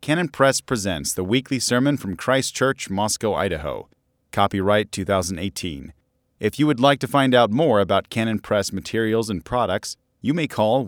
Canon Press presents the weekly sermon from Christ Church, Moscow, Idaho. Copyright 2018. If you would like to find out more about Canon Press materials and products, you may call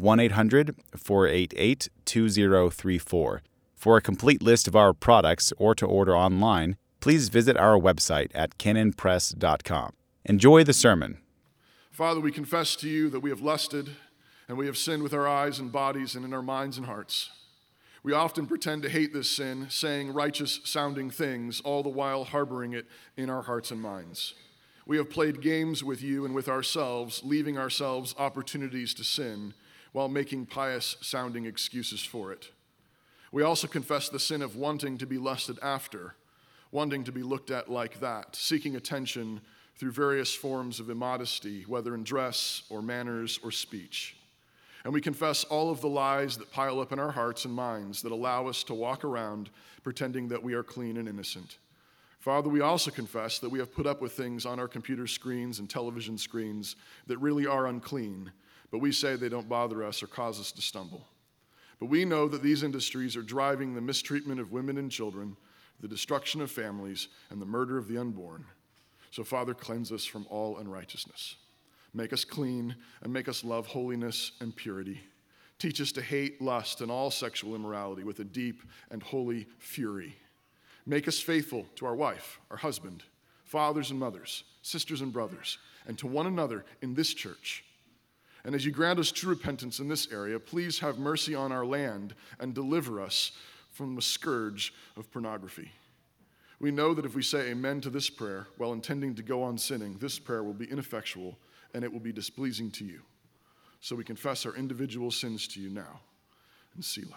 1-800-488-2034. For a complete list of our products or to order online, please visit our website at canonpress.com. Enjoy the sermon. Father, we confess to you that we have lusted and we have sinned with our eyes and bodies and in our minds and hearts. We often pretend to hate this sin, saying righteous-sounding things, all the while harboring it in our hearts and minds. We have played games with you and with ourselves, leaving ourselves opportunities to sin while making pious-sounding excuses for it. We also confess the sin of wanting to be lusted after, wanting to be looked at like that, seeking attention through various forms of immodesty, whether in dress or manners or speech. And we confess all of the lies that pile up in our hearts and minds that allow us to walk around pretending that we are clean and innocent. Father, we also confess that we have put up with things on our computer screens and television screens that really are unclean, but we say they don't bother us or cause us to stumble. But we know that these industries are driving the mistreatment of women and children, the destruction of families, and the murder of the unborn. So, Father, cleanse us from all unrighteousness. Make us clean and make us love holiness and purity. Teach us to hate lust and all sexual immorality with a deep and holy fury. Make us faithful to our wife, our husband, fathers and mothers, sisters and brothers, and to one another in this church. And as you grant us true repentance in this area, please have mercy on our land and deliver us from the scourge of pornography. We know that if we say amen to this prayer while intending to go on sinning, this prayer will be ineffectual and it will be displeasing to you. So we confess our individual sins to you now. And Selah.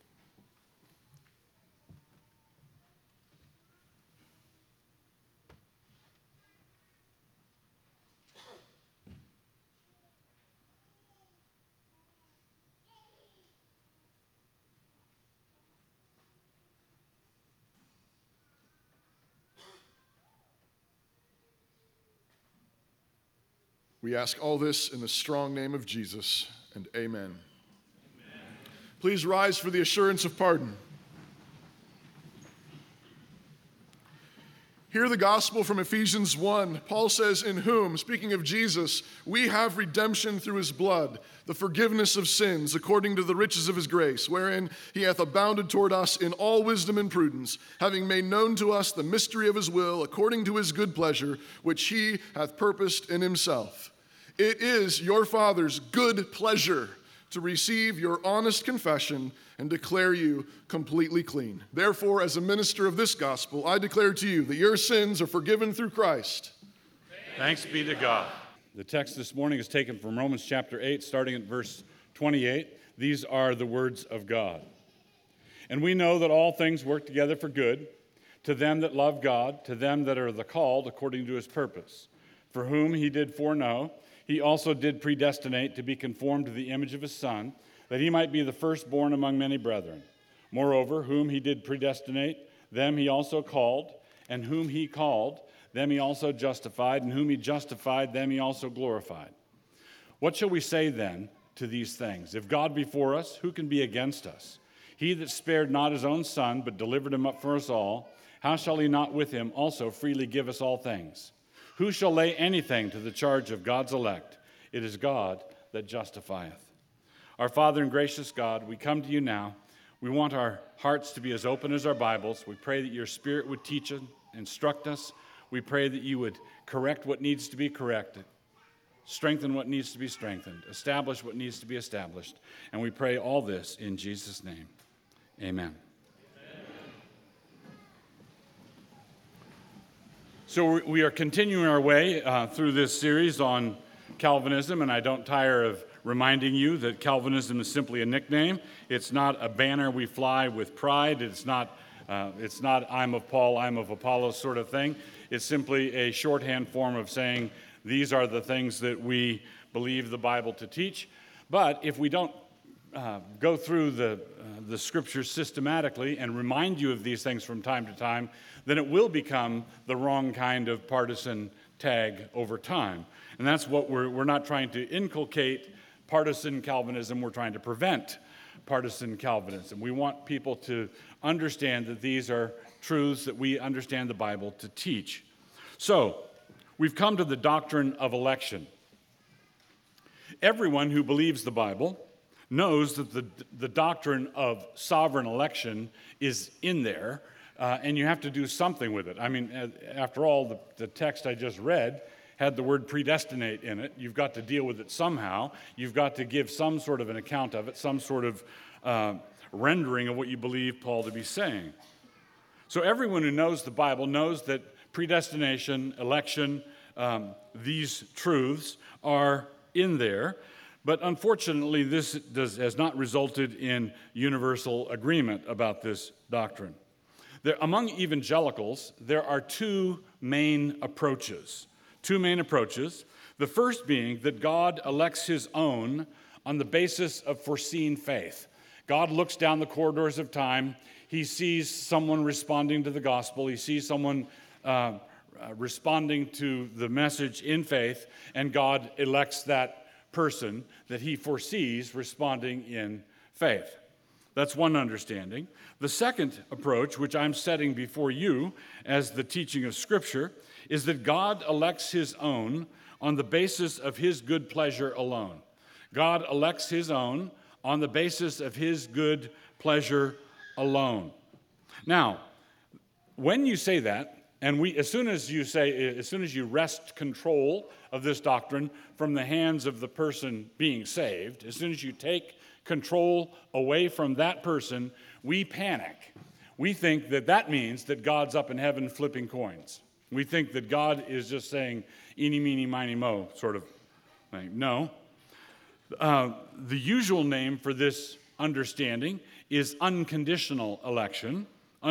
We ask all this in the strong name of Jesus, and amen. Amen. Please rise for the assurance of pardon. Hear the gospel from Ephesians 1. Paul says, in whom, speaking of Jesus, we have redemption through his blood, the forgiveness of sins, according to the riches of his grace, wherein he hath abounded toward us in all wisdom and prudence, having made known to us the mystery of his will, according to his good pleasure, which he hath purposed in himself. It is your Father's good pleasure to receive your honest confession and declare you completely clean. Therefore, as a minister of this gospel, I declare to you that your sins are forgiven through Christ. Thanks be to God. The text this morning is taken from Romans chapter 8, starting at verse 28. These are the words of God. And we know that all things work together for good, to them that love God, to them that are the called according to his purpose. For whom he did foreknow, he also did predestinate to be conformed to the image of his Son, that he might be the firstborn among many brethren. Moreover, whom he did predestinate, them he also called, and whom he called, them he also justified, and whom he justified, them he also glorified. What shall we say then to these things? If God be for us, who can be against us? He that spared not his own Son, but delivered him up for us all, how shall he not with him also freely give us all things? Who shall lay anything to the charge of God's elect? It is God that justifieth. Our Father and gracious God, we come to you now. We want our hearts to be as open as our Bibles. We pray that your Spirit would teach and instruct us. We pray that you would correct what needs to be corrected, strengthen what needs to be strengthened, establish what needs to be established. And we pray all this in Jesus' name. Amen. So we are continuing our way through this series on Calvinism, and I don't tire of reminding you that Calvinism is simply a nickname. It's not a banner we fly with pride. It's not I'm of Paul, I'm of Apollos sort of thing. It's simply a shorthand form of saying these are the things that we believe the Bible to teach. But if we don't go through the scriptures systematically and remind you of these things from time to time, then it will become the wrong kind of partisan tag over time. And that's what we're not trying to inculcate partisan Calvinism, we're trying to prevent partisan Calvinism. We want people to understand that these are truths that we understand the Bible to teach. So, we've come to the doctrine of election. Everyone who believes the Bible knows that the doctrine of sovereign election is in there, and you have to do something with it. I mean, after all, the text I just read had the word predestinate in it. You've got to deal with it somehow. You've got to give some sort of an account of it, some sort of rendering of what you believe Paul to be saying. So everyone who knows the Bible knows that predestination, election, these truths are in there. But unfortunately, this has not resulted in universal agreement about this doctrine. Among evangelicals, there are two main approaches. The first being that God elects his own on the basis of foreseen faith. God looks down the corridors of time. He sees someone responding to the gospel. He sees someone responding to the message in faith, and God elects that person that he foresees responding in faith. That's one understanding. The second approach, which I'm setting before you as the teaching of Scripture, is that God elects his own on the basis of his good pleasure alone. God elects his own on the basis of his good pleasure alone. Now, when you say that, and as soon as you wrest control of this doctrine from the hands of the person being saved, as soon as you take control away from that person, we panic. We think that means that God's up in heaven flipping coins. We think that God is just saying, eeny, meeny, miny, mo, sort of thing. No. The usual name for this understanding is unconditional election,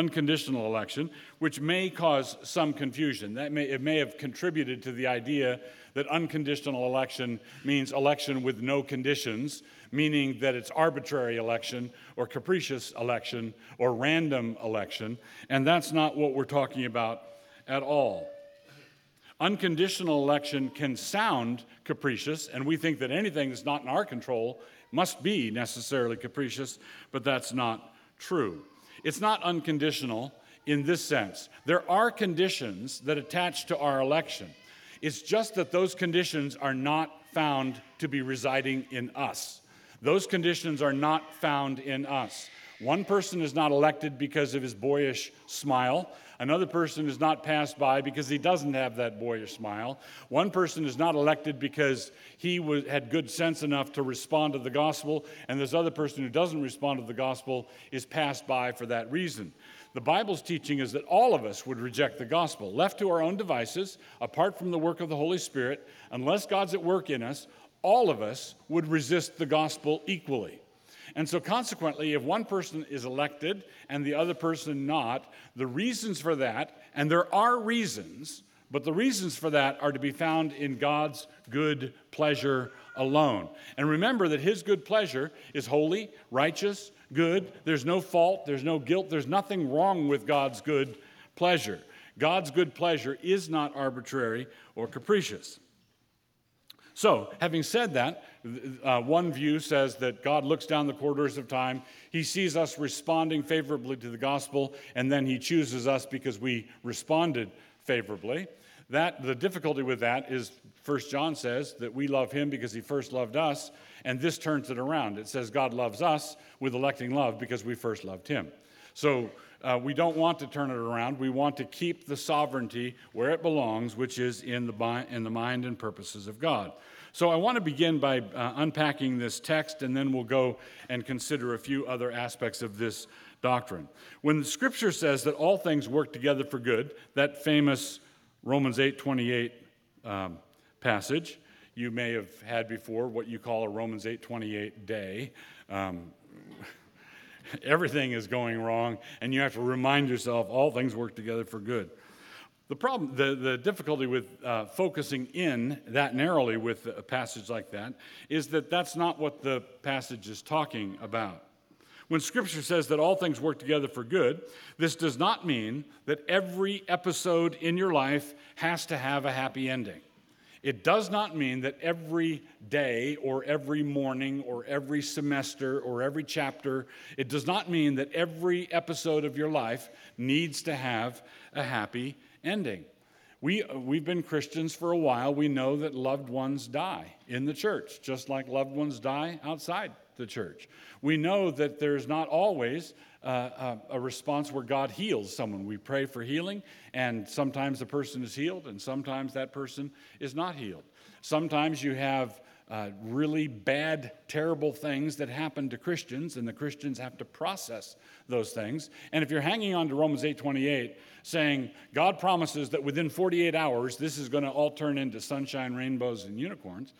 which may cause some confusion. It may have contributed to the idea that unconditional election means election with no conditions, meaning that it's arbitrary election or capricious election or random election, and that's not what we're talking about at all. Unconditional election can sound capricious, and we think that anything that's not in our control must be necessarily capricious, but that's not true. It's not unconditional in this sense. There are conditions that attach to our election. It's just that those conditions are not found to be residing in us. Those conditions are not found in us. One person is not elected because of his boyish smile. Another person is not passed by because he doesn't have that boyish smile. One person is not elected because he had good sense enough to respond to the gospel, and this other person who doesn't respond to the gospel is passed by for that reason. The Bible's teaching is that all of us would reject the gospel. Left to our own devices, apart from the work of the Holy Spirit, unless God's at work in us, all of us would resist the gospel equally. And so consequently, if one person is elected and the other person not, the reasons for that, and there are reasons, but the reasons for that are to be found in God's good pleasure alone. And remember that his good pleasure is holy, righteous, good. There's no fault, there's no guilt, there's nothing wrong with God's good pleasure. God's good pleasure is not arbitrary or capricious. So, having said that, one view says that God looks down the corridors of time, he sees us responding favorably to the gospel, and then he chooses us because we responded favorably. The difficulty with that is 1 John says that we love him because he first loved us, and this turns it around. It says God loves us with electing love because we first loved him. So we don't want to turn it around. We want to keep the sovereignty where it belongs, which is in the mind and purposes of God. So I want to begin by unpacking this text, and then we'll go and consider a few other aspects of this doctrine. When the Scripture says that all things work together for good, that famous Romans 8:28 passage, you may have had before what you call a Romans 8:28 day. Everything is going wrong, and you have to remind yourself all things work together for good. The problem, the difficulty with focusing in that narrowly with a passage like that is that that's not what the passage is talking about. When Scripture says that all things work together for good, this does not mean that every episode in your life has to have a happy ending. It does not mean that every day or every morning or every semester or every chapter, it does not mean that every episode of your life needs to have a happy ending. We've been Christians for a while. We know that loved ones die in the church, just like loved ones die outside the church. We know that there's not always a response where God heals someone. We pray for healing, and sometimes the person is healed, and sometimes that person is not healed. Sometimes you have really bad, terrible things that happen to Christians, and the Christians have to process those things. And if you're hanging on to Romans 8:28, saying, God promises that within 48 hours, this is going to all turn into sunshine, rainbows, and unicorns,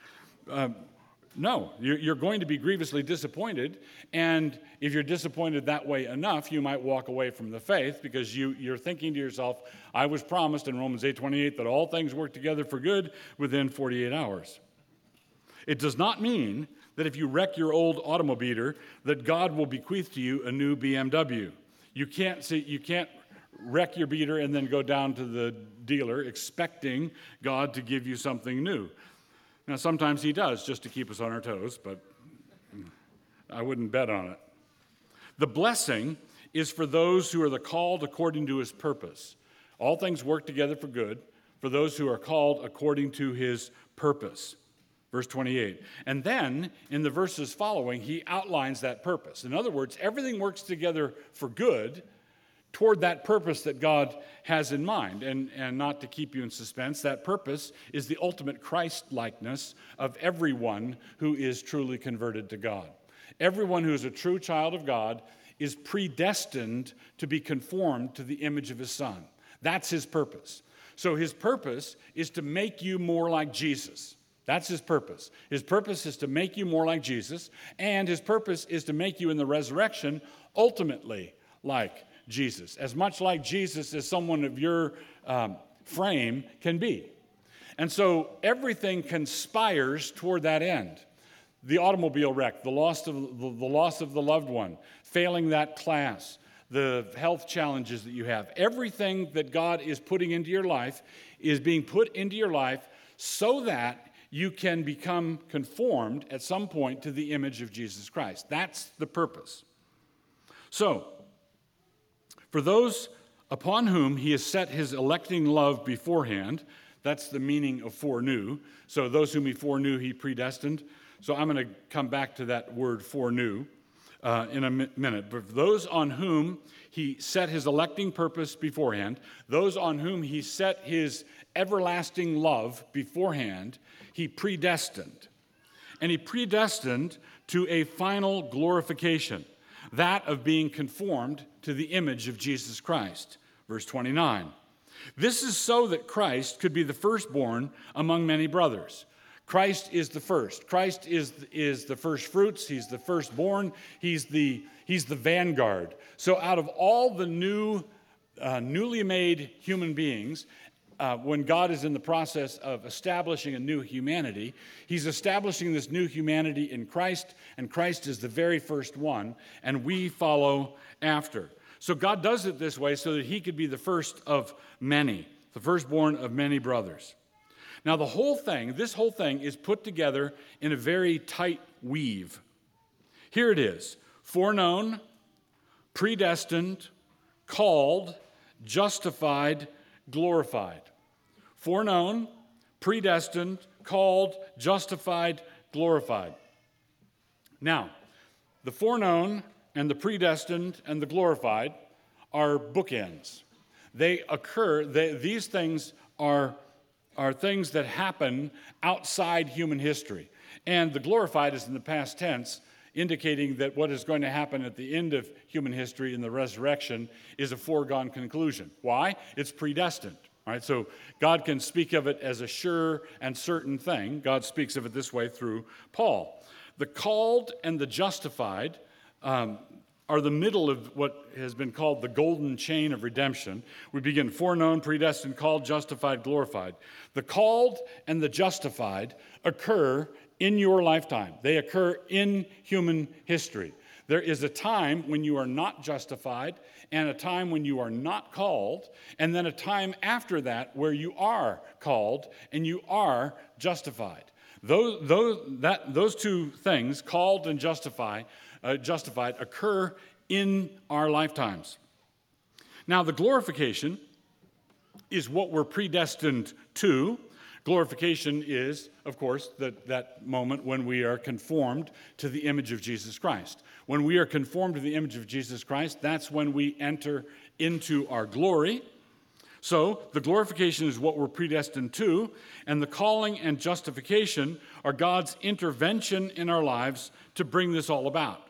no, you're going to be grievously disappointed, and if you're disappointed that way enough, you might walk away from the faith because you're thinking to yourself, I was promised in Romans 8:28 that all things work together for good within 48 hours. It does not mean that if you wreck your old automobiler, that God will bequeath to you a new BMW. You can't wreck your beater and then go down to the dealer expecting God to give you something new. Now, sometimes he does, just to keep us on our toes, but I wouldn't bet on it. The blessing is for those who are the called according to his purpose. All things work together for good for those who are called according to his purpose. Verse 28. And then, in the verses following, he outlines that purpose. In other words, everything works together for good toward that purpose that God has in mind. And not to keep you in suspense, that purpose is the ultimate Christ-likeness of everyone who is truly converted to God. Everyone who is a true child of God is predestined to be conformed to the image of his Son. That's his purpose. So his purpose is to make you more like Jesus. That's his purpose. His purpose is to make you more like Jesus, and his purpose is to make you in the resurrection ultimately like Jesus, as much like Jesus as someone of your frame can be. And so everything conspires toward that end. The automobile wreck, the loss of the loved one, failing that class, the health challenges that you have, everything that God is putting into your life is being put into your life so that you can become conformed at some point to the image of Jesus Christ. That's the purpose. So, for those upon whom he has set his electing love beforehand, that's the meaning of foreknew. So those whom he foreknew, he predestined. So I'm going to come back to that word foreknew in a minute. But for those on whom he set his electing purpose beforehand, those on whom he set his everlasting love beforehand, he predestined. And he predestined to a final glorification, that of being conformed to the image of Jesus Christ. Verse 29. This is so that Christ could be the firstborn among many brothers. Christ is the first. Christ is the first fruits. He's the firstborn. He's the vanguard. So out of all the newly made human beings, when God is in the process of establishing a new humanity, he's establishing this new humanity in Christ, and Christ is the very first one, and we follow after. So God does it this way so that he could be the first of many, the firstborn of many brothers. Now this whole thing is put together in a very tight weave. Here it is: foreknown, predestined, called, justified, glorified. Foreknown, predestined, called, justified, glorified. Now, the foreknown and the predestined and the glorified are bookends. They occur, these things are things that happen outside human history. And the glorified is in the past tense, indicating that what is going to happen at the end of human history in the resurrection is a foregone conclusion. Why? It's predestined. All right, so God can speak of it as a sure and certain thing. God speaks of it this way through Paul. The called and the justified are the middle of what has been called the golden chain of redemption. We begin foreknown, predestined, called, justified, glorified. The called and the justified occur in your lifetime. They occur in human history. There is a time when you are not justified, and a time when you are not called, and then a time after that where you are called and you are justified. Those two things, called and justified, occur in our lifetimes. Now, the glorification is what we're predestined to. Glorification is, of course, that moment when we are conformed to the image of Jesus Christ. When we are conformed to the image of Jesus Christ, that's when we enter into our glory. So, the glorification is what we're predestined to, and the calling and justification are God's intervention in our lives to bring this all about.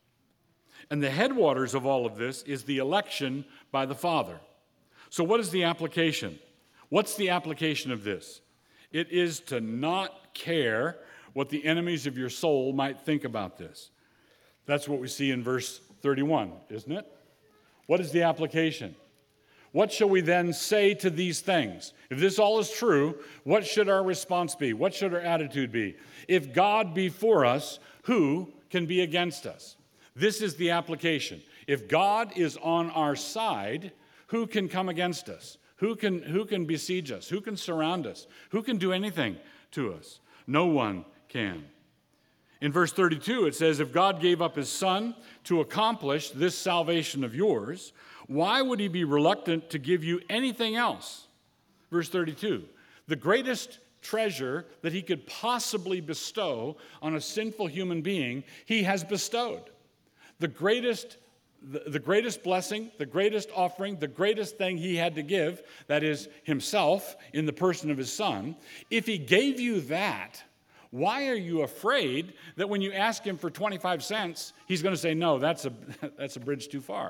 And the headwaters of all of this is the election by the Father. So what is the application? What's the application of this? It is to not care what the enemies of your soul might think about this. That's what we see in verse 31, isn't it? What is the application? What shall we then say to these things? If this all is true, what should our response be? What should our attitude be? If God be for us, who can be against us? This is the application. If God is on our side, who can come against us? Who can besiege us? Who can surround us? Who can do anything to us? No one can. In verse 32, it says, if God gave up his Son to accomplish this salvation of yours, why would he be reluctant to give you anything else? Verse 32, the greatest treasure that he could possibly bestow on a sinful human being, he has bestowed. The greatest blessing, the greatest offering, the greatest thing he had to give, that is himself in the person of his Son. If he gave you that, why are you afraid that when you ask him for 25 cents, he's going to say, no, that's a bridge too far?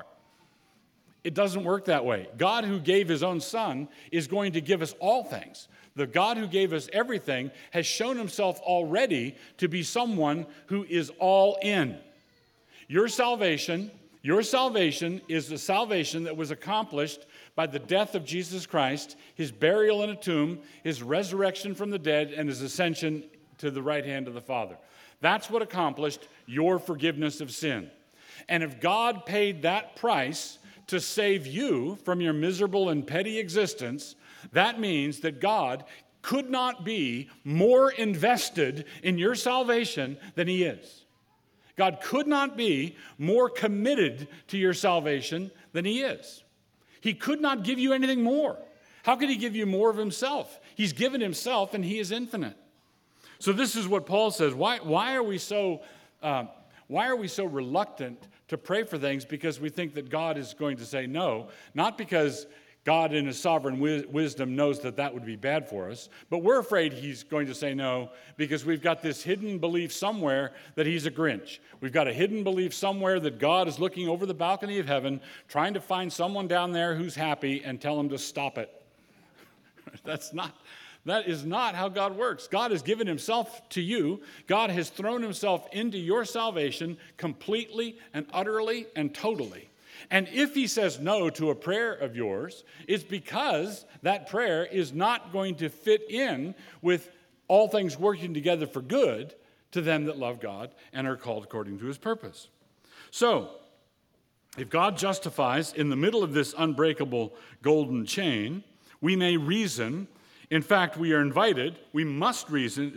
It doesn't work that way. God who gave his own Son is going to give us all things. The God who gave us everything has shown himself already to be someone who is all in. Your salvation is the salvation that was accomplished by the death of Jesus Christ, his burial in a tomb, his resurrection from the dead, and his ascension to the right hand of the Father. That's what accomplished your forgiveness of sin. And if God paid that price to save you from your miserable and petty existence, that means that God could not be more invested in your salvation than he is. God could not be more committed to your salvation than he is. He could not give you anything more. How could he give you more of himself? He's given himself and he is infinite. So this is what Paul says. Why are we so reluctant to pray for things? Because we think that God is going to say no, not because God in his sovereign wisdom knows that would be bad for us, but we're afraid he's going to say no because we've got this hidden belief somewhere that he's a Grinch. We've got a hidden belief somewhere that God is looking over the balcony of heaven, trying to find someone down there who's happy and tell him to stop it. That is not how God works. God has given himself to you. God has thrown himself into your salvation completely and utterly and totally. And if he says no to a prayer of yours, it's because that prayer is not going to fit in with all things working together for good to them that love God and are called according to his purpose. So, if God justifies in the middle of this unbreakable golden chain, we may reason. In fact, we must reason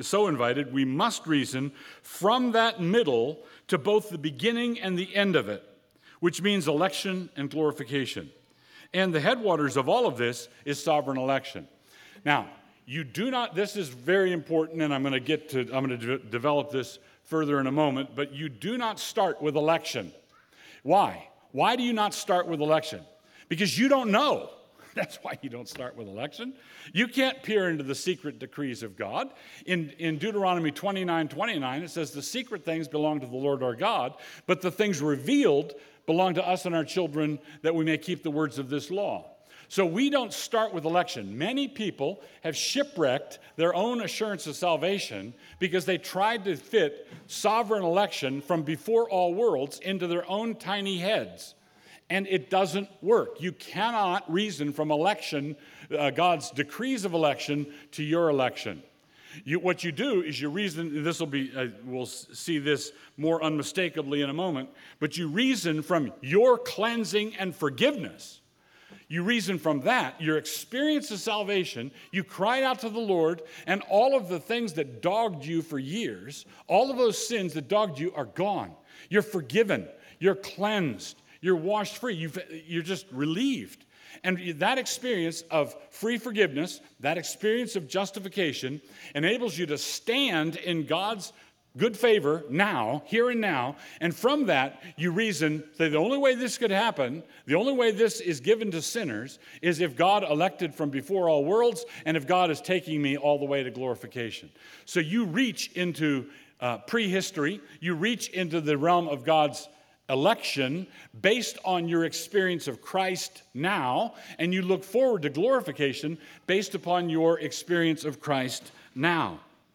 from that middle to both the beginning and the end of it, which means election and glorification. And the headwaters of all of this is sovereign election. Now, this is very important, and I'm going to develop this further in a moment, but you do not start with election. Why? Why do you not start with election? Because you don't know. That's why you don't start with election. You can't peer into the secret decrees of God. In Deuteronomy 29:29, it says, the secret things belong to the Lord our God, but the things revealed belong to us and our children, that we may keep the words of this law. So we don't start with election. Many people have shipwrecked their own assurance of salvation because they tried to fit sovereign election from before all worlds into their own tiny heads. And it doesn't work. You cannot reason from election, God's decrees of election, to your election. What you do is you reason, we'll see this more unmistakably in a moment, but you reason from your cleansing and forgiveness. You reason from that, your experience of salvation, you cried out to the Lord, and all of the things that dogged you for years, all of those sins that dogged you are gone. You're forgiven, you're cleansed, you're washed free, you're just relieved. And that experience of free forgiveness, that experience of justification, enables you to stand in God's good favor now, here and now, and from that you reason that the only way this could happen, the only way this is given to sinners, is if God elected from before all worlds, and if God is taking me all the way to glorification. So you reach into prehistory, you reach into the realm of God's election based on your experience of Christ now, and you look forward to glorification based upon your experience of Christ now.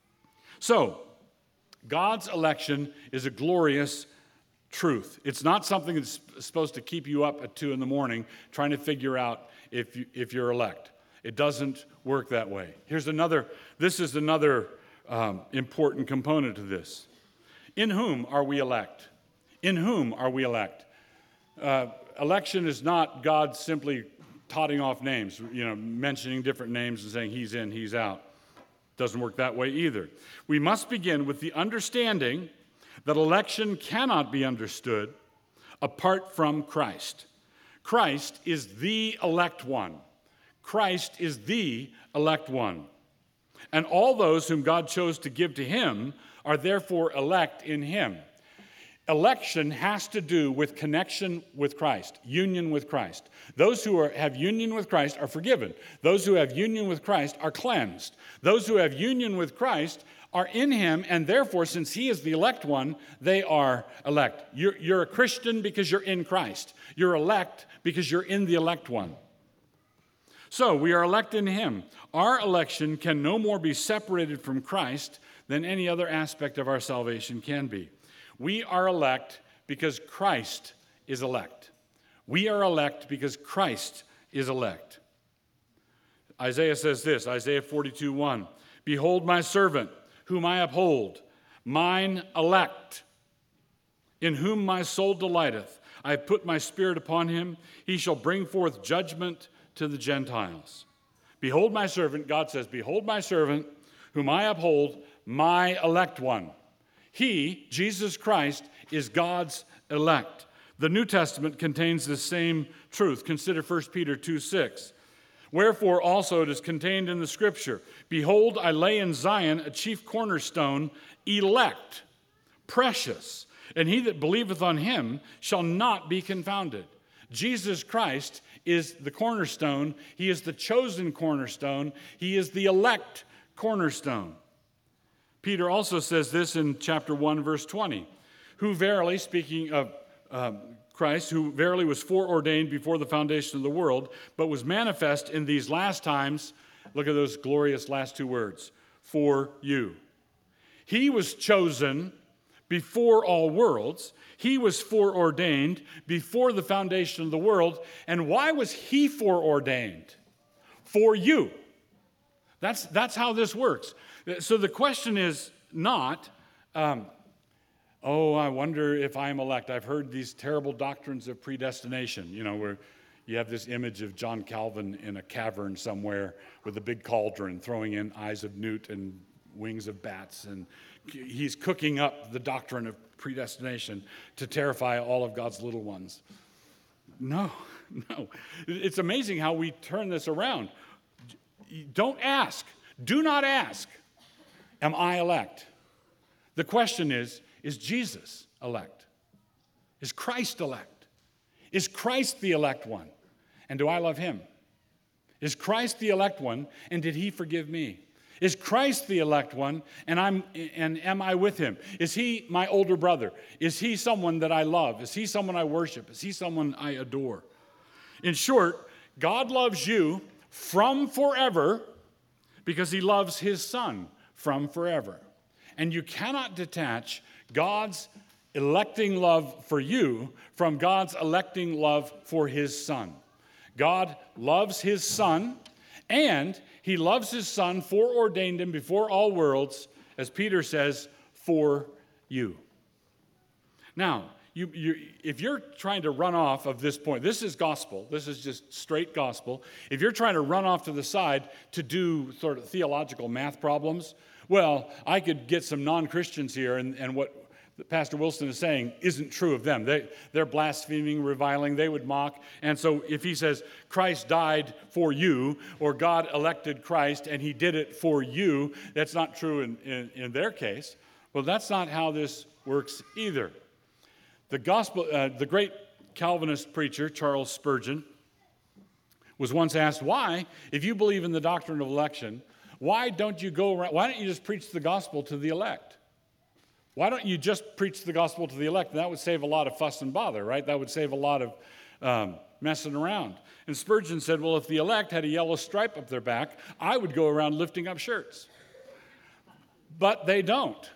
So, God's election is a glorious truth. It's not something that's supposed to keep you up at 2 a.m. trying to figure out if you're elect. It doesn't work that way. This is another important component to this. In whom are we elect? In whom are we elect? Election is not God simply totting off names, mentioning different names and saying he's in, he's out. Doesn't work that way either. We must begin with the understanding that election cannot be understood apart from Christ. Christ is the elect one. Christ is the elect one. And all those whom God chose to give to him are therefore elect in him. Election has to do with connection with Christ, union with Christ. Those who have union with Christ are forgiven. Those who have union with Christ are cleansed. Those who have union with Christ are in him, and therefore, since he is the elect one, they are elect. You're a Christian because you're in Christ. You're elect because you're in the elect one. So, we are elect in him. Our election can no more be separated from Christ than any other aspect of our salvation can be. We are elect because Christ is elect. We are elect because Christ is elect. Isaiah says this, Isaiah 42:1, "Behold my servant, whom I uphold, mine elect, in whom my soul delighteth. I have put my spirit upon him. He shall bring forth judgment to the Gentiles." Behold my servant, God says, behold my servant, whom I uphold, my elect one. He, Jesus Christ, is God's elect. The New Testament contains the same truth. Consider 1 Peter 2:6. "Wherefore also it is contained in the Scripture, Behold, I lay in Zion a chief cornerstone, elect, precious, and he that believeth on him shall not be confounded." Jesus Christ is the cornerstone. He is the chosen cornerstone. He is the elect cornerstone. Peter also says this in chapter 1, verse 20, "Who verily," speaking of Christ, "who verily was foreordained before the foundation of the world, but was manifest in these last times," look at those glorious last two words, "for you." He was chosen before all worlds. He was foreordained before the foundation of the world. And why was he foreordained? For you. That's how this works. So the question is not, I wonder if I'm elect. I've heard these terrible doctrines of predestination, where you have this image of John Calvin in a cavern somewhere with a big cauldron throwing in eyes of newt and wings of bats, and he's cooking up the doctrine of predestination to terrify all of God's little ones. No. It's amazing how we turn this around. Don't ask. Do not ask, am I elect? The question is Jesus elect? Is Christ elect? Is Christ the elect one? And do I love him? Is Christ the elect one, and did he forgive me? Is Christ the elect one, and am I with him? Is he my older brother? Is he someone that I love? Is he someone I worship? Is he someone I adore? In short, God loves you from forever because he loves his Son from forever. And you cannot detach God's electing love for you from God's electing love for his Son. God loves his Son, And he loves his Son, foreordained him before all worlds, as Peter says, for you. Now, if you're trying to run off of this point, this is gospel. This is just straight gospel. If you're trying to run off to the side to do sort of theological math problems, well, I could get some non-Christians here, and what Pastor Wilson is saying isn't true of them. They're blaspheming, reviling, they would mock. And so if he says, Christ died for you, or God elected Christ and he did it for you, that's not true in their case. Well, that's not how this works either. The great Calvinist preacher, Charles Spurgeon, was once asked, why, if you believe in the doctrine of election, why don't you just preach the gospel to the elect? Why don't you just preach the gospel to the elect? And that would save a lot of fuss and bother, right? That would save a lot of messing around. And Spurgeon said, well, if the elect had a yellow stripe up their back, I would go around lifting up shirts. But they don't.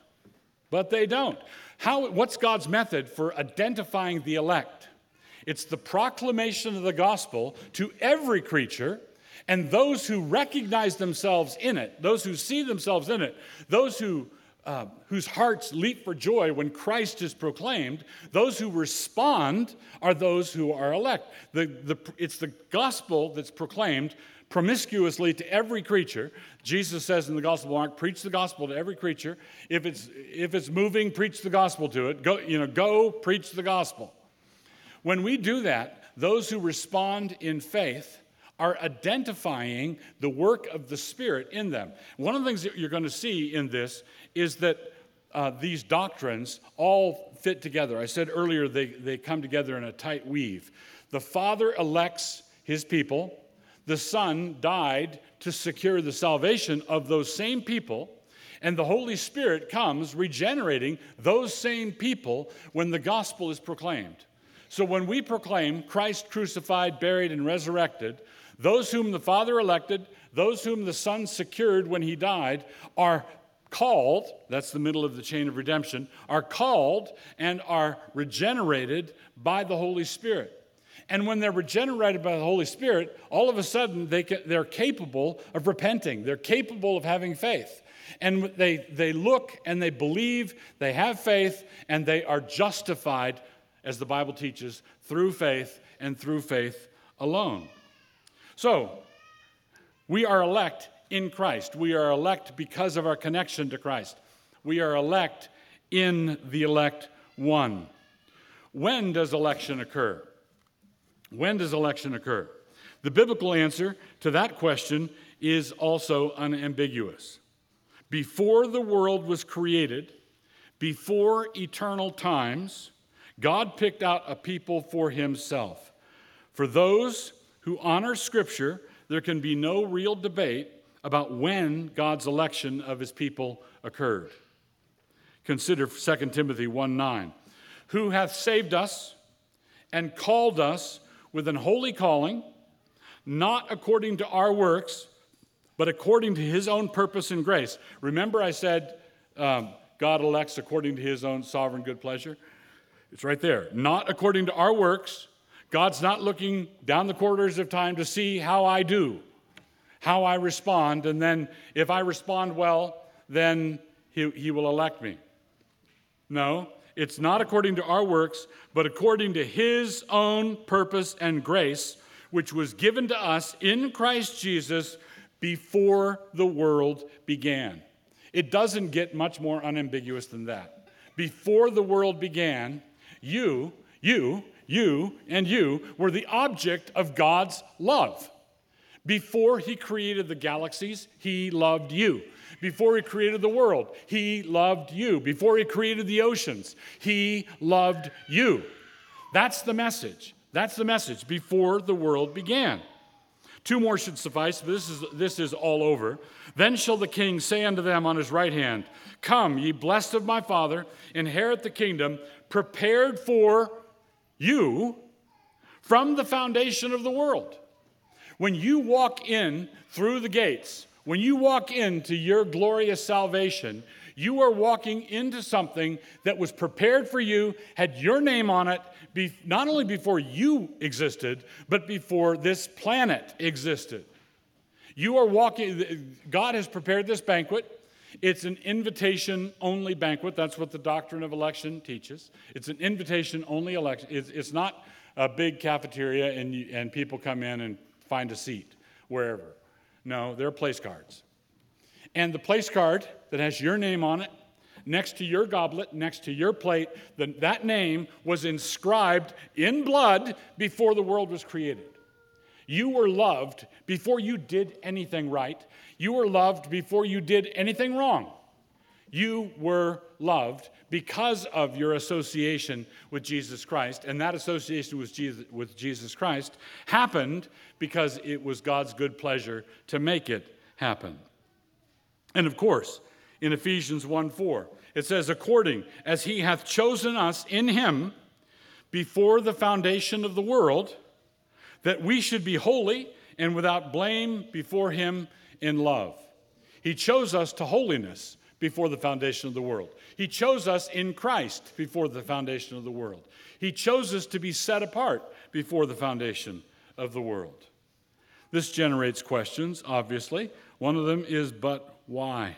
What's God's method for identifying the elect? It's the proclamation of the gospel to every creature, and those who recognize themselves in it, those who see themselves in it, those whose hearts leap for joy when Christ is proclaimed, those who respond are those who are elect. It's the gospel that's proclaimed promiscuously to every creature. Jesus says in the Gospel of Mark, preach the gospel to every creature. If it's moving, preach the gospel to it. Go preach the gospel. When we do that, those who respond in faith are identifying the work of the Spirit in them. One of the things that you're going to see in this is that these doctrines all fit together. I said earlier they come together in a tight weave. The Father elects his people. The Son died to secure the salvation of those same people. And the Holy Spirit comes regenerating those same people when the gospel is proclaimed. So when we proclaim Christ crucified, buried, and resurrected, those whom the Father elected, those whom the Son secured when he died, are called, that's the middle of the chain of redemption, are called and are regenerated by the Holy Spirit. And when they're regenerated by the Holy Spirit, all of a sudden they're capable of repenting. They're capable of having faith. And they look and they believe, they have faith, and they are justified, as the Bible teaches, through faith and through faith alone. So, we are elect in Christ. We are elect because of our connection to Christ. We are elect in the elect one. When does election occur? When does election occur? The biblical answer to that question is also unambiguous. Before the world was created, before eternal times, God picked out a people for himself. For those who honor Scripture, there can be no real debate about when God's election of his people occurred. Consider 2 Timothy 1:9. Who hath saved us and called us with an holy calling, not according to our works, but according to his own purpose and grace. Remember I said God elects according to his own sovereign good pleasure? It's right there. Not according to our works. God's not looking down the corridors of time to see how I do, how I respond, and then if I respond well, then he will elect me. No, it's not according to our works, but according to his own purpose and grace, which was given to us in Christ Jesus before the world began. It doesn't get much more unambiguous than that. Before the world began, you were the object of God's love. Before he created the galaxies, he loved you. Before he created the world, he loved you. Before he created the oceans, he loved you. That's the message. That's the message before the world began. Two more should suffice, but this is all over. Then shall the king say unto them on his right hand, Come, ye blessed of my Father, inherit the kingdom prepared for you from the foundation of the world. When you walk in through the gates, when you walk into your glorious salvation, you are walking into something that was prepared for you, had your name on it, not only before you existed, but before this planet existed. You are walking, God has prepared this banquet. It's an invitation-only banquet. That's what the doctrine of election teaches. It's an invitation-only election. It's not a big cafeteria and people come in and find a seat wherever. No, they're place cards. And the place card that has your name on it, next to your goblet, next to your plate, that name was inscribed in blood before the world was created. You were loved before you did anything right. You were loved before you did anything wrong. You were loved because of your association with Jesus Christ, and that association with Jesus Christ happened because it was God's good pleasure to make it happen. And of course, in Ephesians 1:4, it says, according as he hath chosen us in him before the foundation of the world, that we should be holy and without blame before him in love. He chose us to holiness before the foundation of the world. He chose us in Christ before the foundation of the world. He chose us to be set apart before the foundation of the world. This generates questions, obviously. One of them is, but why?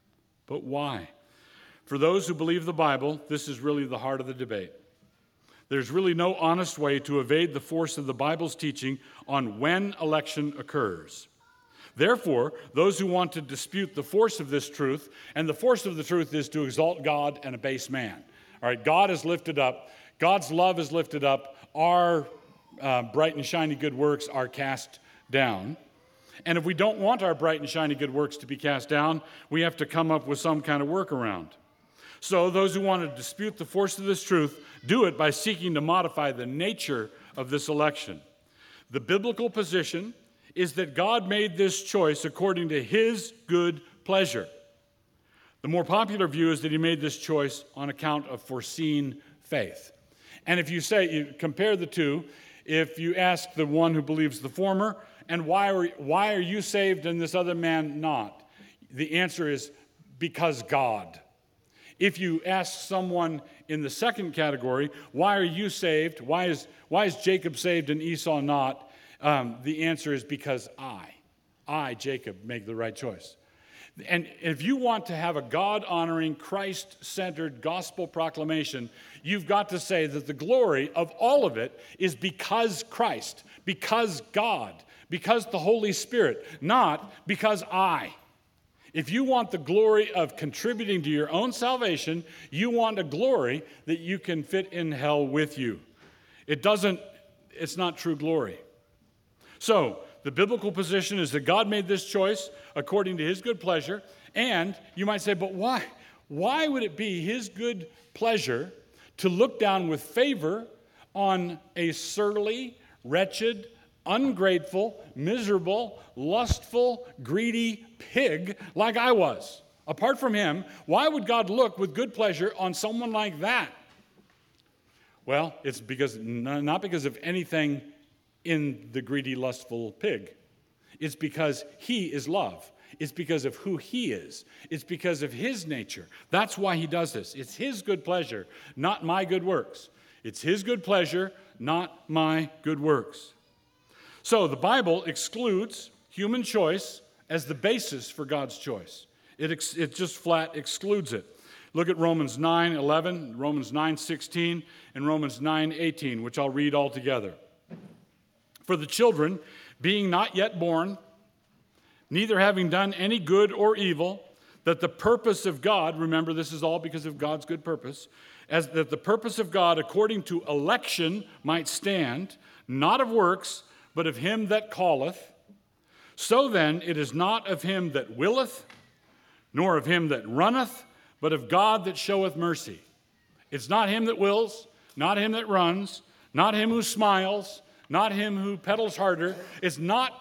But why? For those who believe the Bible, this is really the heart of the debate. There's really no honest way to evade the force of the Bible's teaching on when election occurs. Therefore, those who want to dispute the force of this truth, and the force of the truth is to exalt God and abase man. All right, God is lifted up. God's love is lifted up. Our bright and shiny good works are cast down. And if we don't want our bright and shiny good works to be cast down, we have to come up with some kind of workaround. So those who want to dispute the force of this truth do it by seeking to modify the nature of this election. The biblical position is that God made this choice according to his good pleasure. The more popular view is that he made this choice on account of foreseen faith. And if you compare the two, if you ask the one who believes the former, and why are you saved and this other man not? The answer is because God. If you ask someone in the second category, why are you saved? Why is Jacob saved and Esau not? The answer is because I, Jacob, make the right choice. And if you want to have a God-honoring, Christ-centered gospel proclamation, you've got to say that the glory of all of it is because Christ, because God, because the Holy Spirit, not because I. If you want the glory of contributing to your own salvation, you want a glory that you can fit in hell with you. It's not true glory. So, the biblical position is that God made this choice according to his good pleasure, and you might say, but why? Why would it be his good pleasure to look down with favor on a surly, wretched, ungrateful, miserable, lustful, greedy pig like I was? Apart from him, why would God look with good pleasure on someone like that? Well, it's not because of anything in the greedy, lustful pig. It's because he is love. It's because of who he is. It's because of his nature. That's why he does this. It's his good pleasure, not my good works. It's his good pleasure, not my good works. So the Bible excludes human choice as the basis for God's choice. It just flat excludes it. Look at Romans 9:11, Romans 9:16, and Romans 9:18, which I'll read all together. For the children, being not yet born, neither having done any good or evil, that the purpose of God, remember this is all because of God's good purpose, as that the purpose of God according to election might stand, not of works, but of him that calleth. So then it is not of him that willeth, nor of him that runneth, but of God that showeth mercy. It's not him that wills, not him that runs, not him who smiles, not him who pedals harder. It's not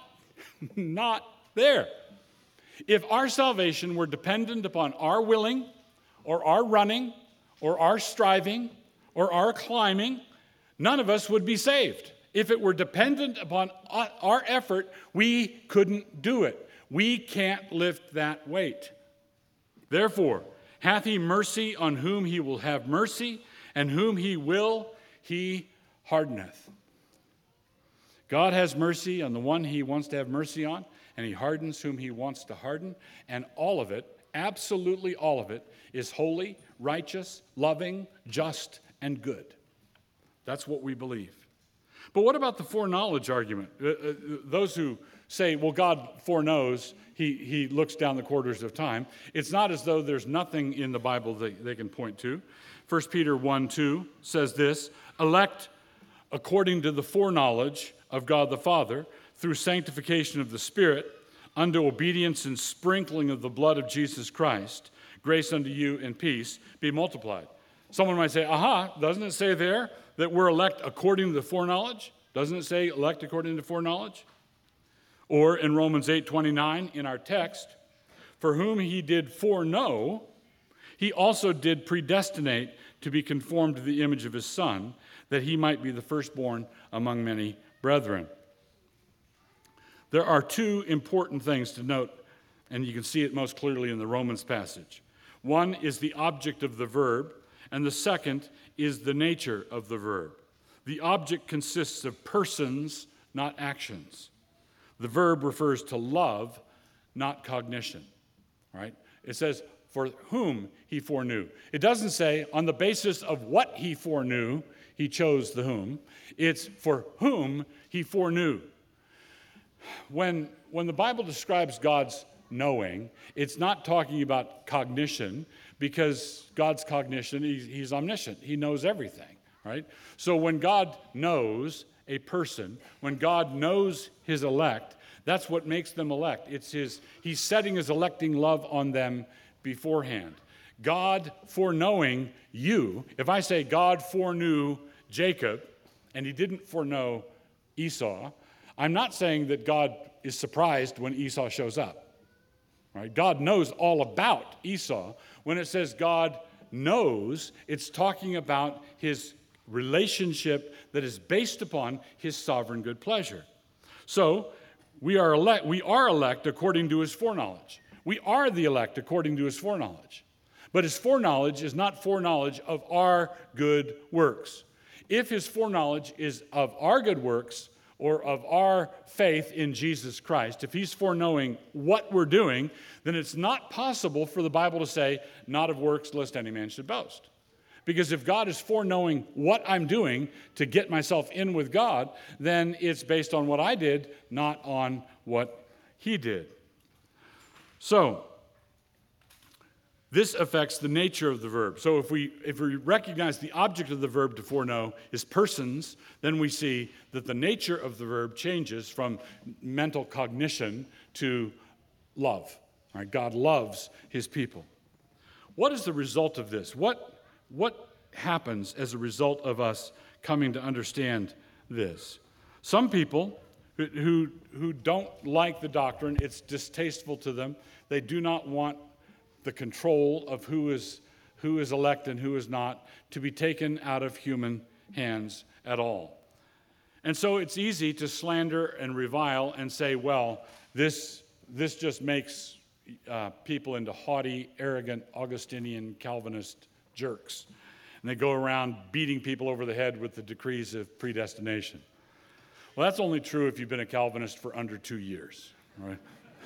there. If our salvation were dependent upon our willing, or our running, or our striving, or our climbing, none of us would be saved. If it were dependent upon our effort, we couldn't do it. We can't lift that weight. Therefore, hath he mercy on whom he will have mercy, and whom he will, he hardeneth. God has mercy on the one he wants to have mercy on, and he hardens whom he wants to harden, and all of it, absolutely all of it, is holy, righteous, loving, just, and good. That's what we believe. But what about the foreknowledge argument? Those who say, well, God foreknows, he looks down the quarters of time. It's not as though there's nothing in the Bible they can point to. 1 Peter 1:2 says this, elect according to the foreknowledge of God the Father, through sanctification of the Spirit, unto obedience and sprinkling of the blood of Jesus Christ, grace unto you and peace be multiplied. Someone might say, doesn't it say there that we're elect according to the foreknowledge? Doesn't it say elect according to foreknowledge? Or in Romans 8:29 in our text, for whom he did foreknow, he also did predestinate to be conformed to the image of his Son, that he might be the firstborn among many brethren. There are two important things to note, and you can see it most clearly in the Romans passage. One is the object of the verb, and the second is the nature of the verb. The object consists of persons, not actions. The verb refers to love, not cognition. Right? It says, for whom he foreknew. It doesn't say, on the basis of what he foreknew, he chose the whom. It's for whom he foreknew. When the Bible describes God's knowing, it's not talking about cognition, because God's cognition, he's omniscient. He knows everything, right? So when God knows a person, when God knows his elect, that's what makes them elect. He's setting his electing love on them beforehand. God foreknowing you, if I say God foreknew Jacob, and he didn't foreknow Esau, I'm not saying that God is surprised when Esau shows up. Right? God knows all about Esau. When it says God knows, it's talking about his relationship that is based upon his sovereign good pleasure. So we are elect according to his foreknowledge. We are the elect according to his foreknowledge. But his foreknowledge is not foreknowledge of our good works. If his foreknowledge is of our good works, or of our faith in Jesus Christ, if he's foreknowing what we're doing, then it's not possible for the Bible to say, not of works, lest any man should boast. Because if God is foreknowing what I'm doing to get myself in with God, then it's based on what I did, not on what he did. So, this affects the nature of the verb. So if we recognize the object of the verb to foreknow is persons, then we see that the nature of the verb changes from mental cognition to love. All right, God loves his people. What is the result of this? What happens as a result of us coming to understand this? Some people who don't like the doctrine, it's distasteful to them. They do not want the control of who is elect and who is not to be taken out of human hands at all. And so it's easy to slander and revile and say, well, this just makes people into haughty, arrogant, Augustinian, Calvinist jerks. And they go around beating people over the head with the decrees of predestination. Well, that's only true if you've been a Calvinist for under 2 years, right?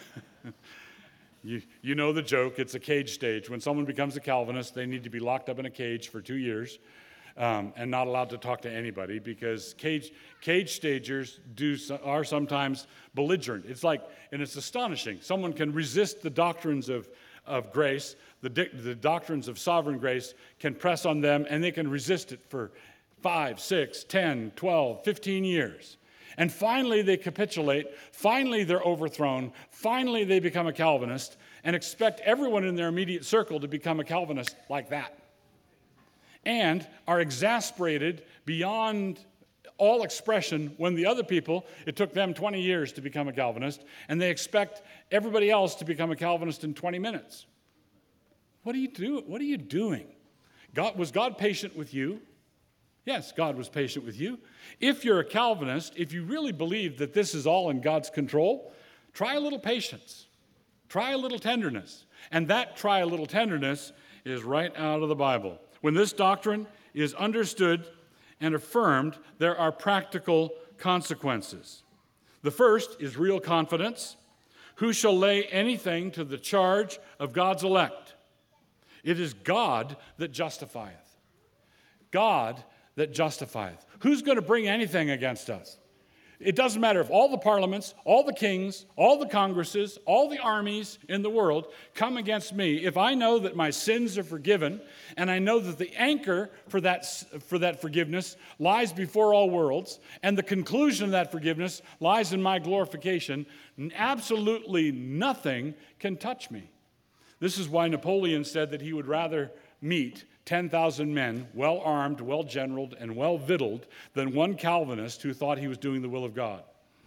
You know the joke. It's a cage stage. When someone becomes a Calvinist, they need to be locked up in a cage for 2 years and not allowed to talk to anybody, because cage stagers are sometimes belligerent. And it's astonishing. Someone can resist the doctrines of grace, the doctrines of sovereign grace can press on them, and they can resist it for 5, 6, 10, 12, 15 years. And finally they capitulate, finally they're overthrown, finally they become a Calvinist, and expect everyone in their immediate circle to become a Calvinist like that. And are exasperated beyond all expression when the other people, it took them 20 years to become a Calvinist, and they expect everybody else to become a Calvinist in 20 minutes. What are you doing? Was God patient with you? Yes, God was patient with you. If you're a Calvinist, if you really believe that this is all in God's control, try a little patience. Try a little tenderness. And that try a little tenderness is right out of the Bible. When this doctrine is understood and affirmed, there are practical consequences. The first is real confidence. Who shall lay anything to the charge of God's elect? It is God that justifieth. God that justifieth. Who's going to bring anything against us? It doesn't matter if all the parliaments, all the kings, all the congresses, all the armies in the world come against me. If I know that my sins are forgiven, and I know that the anchor for that forgiveness lies before all worlds, and the conclusion of that forgiveness lies in my glorification, absolutely nothing can touch me. This is why Napoleon said that he would rather meet 10,000 men, well-armed, well-generaled, and well-victualed, than one Calvinist who thought he was doing the will of God.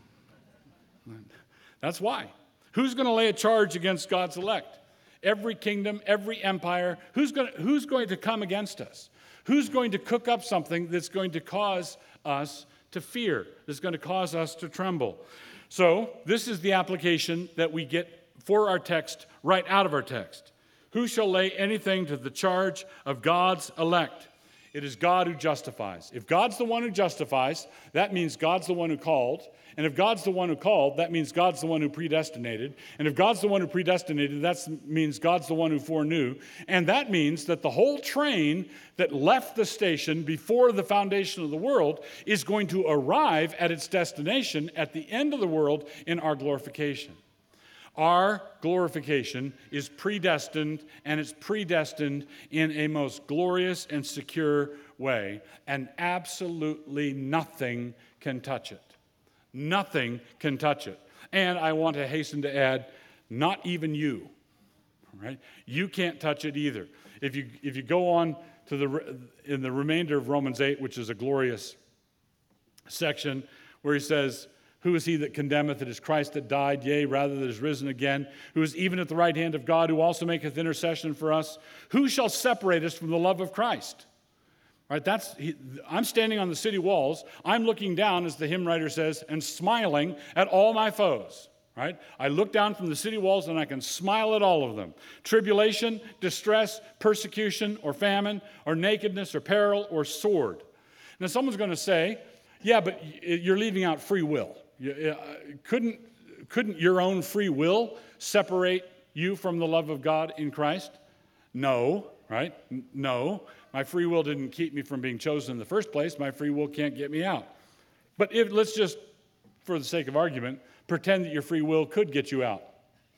That's why. Who's going to lay a charge against God's elect? Every kingdom, every empire. Who's going to come against us? Who's going to cook up something that's going to cause us to fear, that's going to cause us to tremble? So this is the application that we get for our text right out of our text. Who shall lay anything to the charge of God's elect? It is God who justifies. If God's the one who justifies, that means God's the one who called. And if God's the one who called, that means God's the one who predestinated. And if God's the one who predestinated, that means God's the one who foreknew. And that means that the whole train that left the station before the foundation of the world is going to arrive at its destination at the end of the world in our glorification. Our glorification is predestined, and it's predestined in a most glorious and secure way, and absolutely nothing can touch it. Nothing can touch it. And I want to hasten to add, not even you. Right? You can't touch it either. If you go on to in the remainder of Romans 8, which is a glorious section, where he says, who is he that condemneth? It is Christ that died, yea, rather that is risen again, who is even at the right hand of God, who also maketh intercession for us. Who shall separate us from the love of Christ? Right? I'm standing on the city walls. I'm looking down, as the hymn writer says, and smiling at all my foes. Right? I look down from the city walls and I can smile at all of them. Tribulation, distress, persecution, or famine, or nakedness, or peril, or sword. Now someone's going to say, yeah, but you're leaving out free will. Couldn't your own free will separate you from the love of God in Christ? No, right? No. My free will didn't keep me from being chosen in the first place. My free will can't get me out. But let's just, for the sake of argument, pretend that your free will could get you out.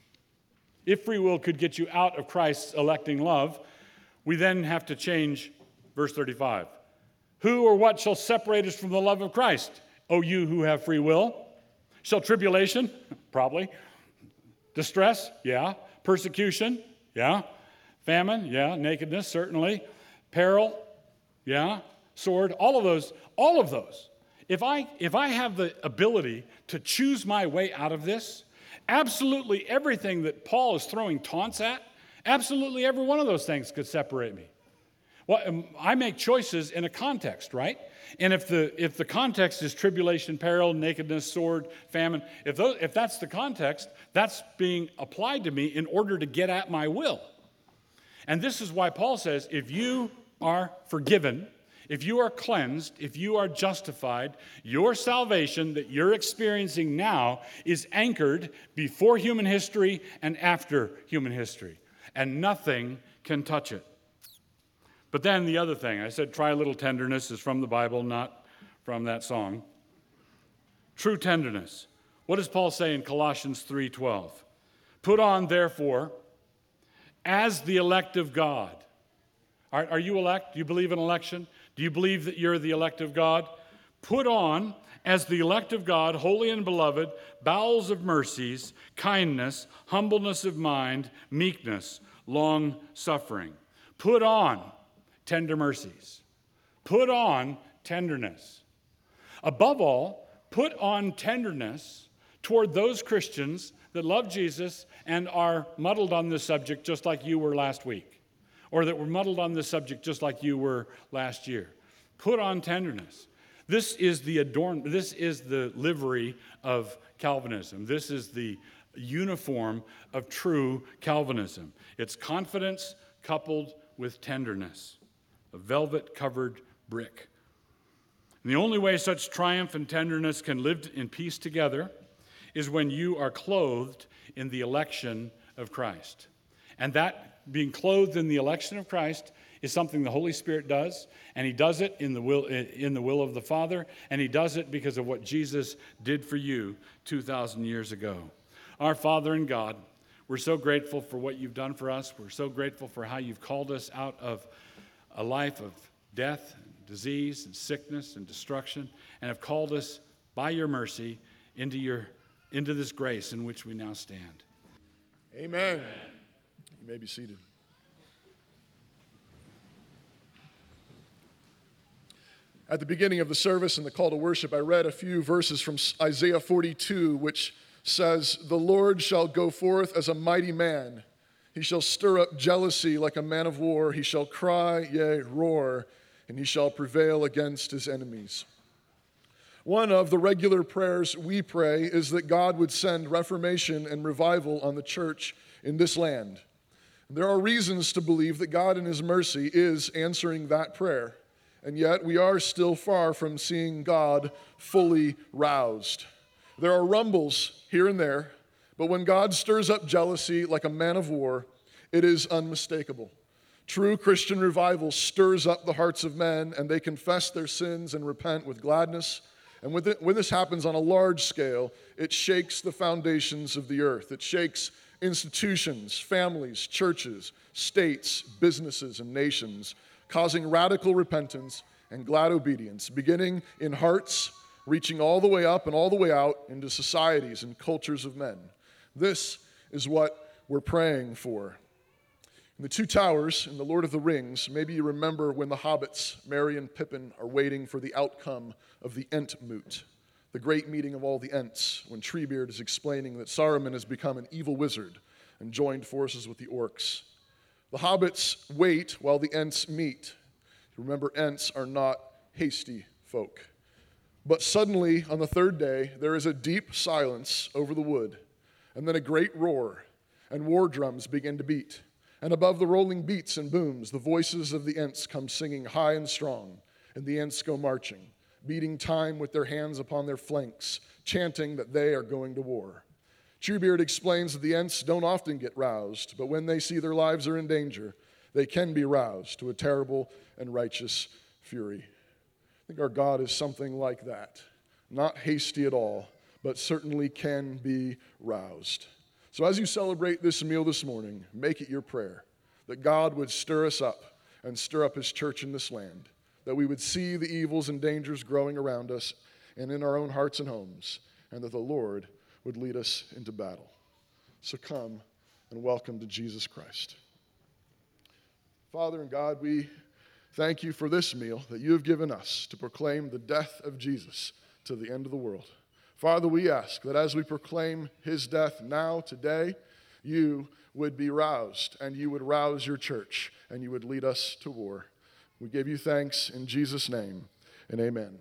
If free will could get you out of Christ's electing love, we then have to change verse 35. Who or what shall separate us from the love of Christ? O you who have free will. Shall tribulation? Probably. Distress? Yeah. Persecution? Yeah. Famine? Yeah. Nakedness? Certainly. Peril? Yeah. Sword? All of those. If I have the ability to choose my way out of this, absolutely everything that Paul is throwing taunts at, absolutely every one of those things could separate me. Well, I make choices in a context, right? And if the context is tribulation, peril, nakedness, sword, famine, if that's the context, that's being applied to me in order to get at my will. And this is why Paul says, if you are forgiven, if you are cleansed, if you are justified, your salvation that you're experiencing now is anchored before human history and after human history. And nothing can touch it. But then the other thing, I said try a little tenderness is from the Bible, not from that song. True tenderness. What does Paul say in Colossians 3:12? Put on, therefore, as the elect of God. Are you elect? Do you believe in election? Do you believe that you're the elect of God? Put on, as the elect of God, holy and beloved, bowels of mercies, kindness, humbleness of mind, meekness, long-suffering. Put on tender mercies. Put on tenderness. Above all, put on tenderness toward those Christians that love Jesus and are muddled on this subject just like you were last week, or that were muddled on this subject just like you were last year. Put on tenderness. This is the livery of Calvinism. This is the uniform of true Calvinism. It's confidence coupled with tenderness. A velvet-covered brick. And the only way such triumph and tenderness can live in peace together is when you are clothed in the election of Christ. And that being clothed in the election of Christ is something the Holy Spirit does, and he does it in the will of the Father, and he does it because of what Jesus did for you 2,000 years ago. Our Father in God, we're so grateful for what you've done for us. We're so grateful for how you've called us out of a life of death, disease, and sickness, and destruction, and have called us by your mercy into this grace in which we now stand. Amen. You may be seated. At the beginning of the service in the call to worship, I read a few verses from Isaiah 42, which says, "The Lord shall go forth as a mighty man. He shall stir up jealousy like a man of war. He shall cry, yea, roar, and he shall prevail against his enemies." One of the regular prayers we pray is that God would send reformation and revival on the church in this land. There are reasons to believe that God in his mercy is answering that prayer. And yet we are still far from seeing God fully roused. There are rumbles here and there, but when God stirs up jealousy like a man of war, it is unmistakable. True Christian revival stirs up the hearts of men, and they confess their sins and repent with gladness. And when this happens on a large scale, it shakes the foundations of the earth. It shakes institutions, families, churches, states, businesses, and nations, causing radical repentance and glad obedience, beginning in hearts, reaching all the way up and all the way out into societies and cultures of men. This is what we're praying for. In the Two Towers in The Lord of the Rings, maybe you remember when the hobbits, Merry and Pippin, are waiting for the outcome of the Entmoot, the great meeting of all the Ents, when Treebeard is explaining that Saruman has become an evil wizard and joined forces with the orcs. The hobbits wait while the Ents meet. Remember, Ents are not hasty folk. But suddenly, on the third day, there is a deep silence over the wood, and then a great roar, and war drums begin to beat. And above the rolling beats and booms, the voices of the Ents come singing high and strong, and the Ents go marching, beating time with their hands upon their flanks, chanting that they are going to war. Treebeard explains that the Ents don't often get roused, but when they see their lives are in danger, they can be roused to a terrible and righteous fury. I think our God is something like that. Not hasty at all, but certainly can be roused. So as you celebrate this meal this morning, make it your prayer that God would stir us up and stir up his church in this land, that we would see the evils and dangers growing around us and in our own hearts and homes, and that the Lord would lead us into battle. So come and welcome to Jesus Christ. Father and God, we thank you for this meal that you have given us to proclaim the death of Jesus to the end of the world. Father, we ask that as we proclaim his death now, today, you would be roused, and you would rouse your church, and you would lead us to war. We give you thanks in Jesus' name, and amen.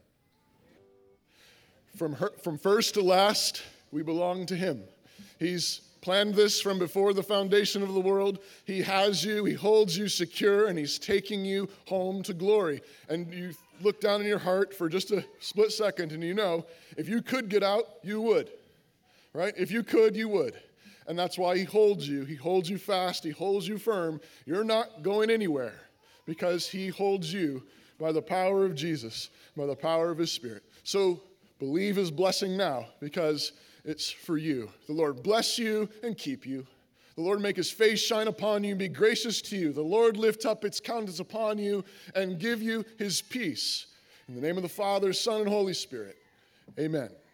From first to last, we belong to him. He's planned this from before the foundation of the world. He has you, he holds you secure, and he's taking you home to glory. And you look down in your heart for just a split second, and you know, if you could get out, you would, right? If you could, you would. And that's why he holds you. He holds you fast. He holds you firm. You're not going anywhere because he holds you by the power of Jesus, by the power of his Spirit. So believe his blessing now because it's for you. The Lord bless you and keep you. The Lord make his face shine upon you and be gracious to you. The Lord lift up its countenance upon you and give you his peace. In the name of the Father, Son, and Holy Spirit, amen.